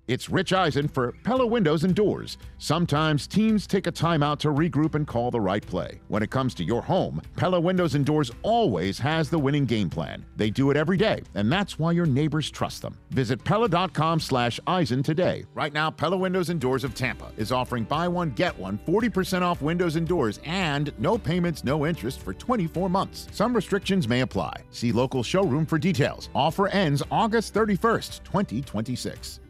It's Rich Eisen for Pella Windows and Doors. Sometimes teams take a timeout to regroup and call the right play. When it comes to your home, Pella Windows and Doors always has the winning game plan. They do it every day, and that's why your neighbors trust them. Visit Pella.com/Eisen today. Right now, Pella Windows and Doors of Tampa is offering buy one, get one, 40% off windows and doors, and no payments, no interest for 24 months. Some restrictions may apply. See local showroom for details. Offer ends August 31st, 2026.